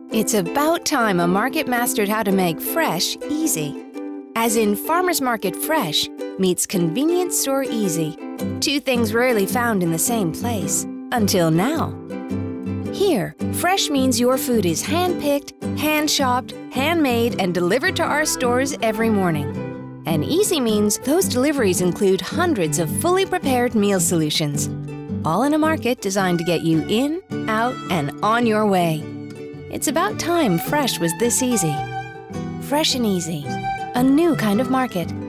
It's about time a market mastered how to make fresh easy. As in Farmer's Market Fresh meets convenience store easy. Two things rarely found in the same place. Until now. Here, fresh means your food is hand-picked, hand-shopped, handmade, and delivered to our stores every morning. And easy means those deliveries include hundreds of fully prepared meal solutions, all in a market designed to get you in, out, and on your way. It's about time fresh was this easy. Fresh and easy, a new kind of market.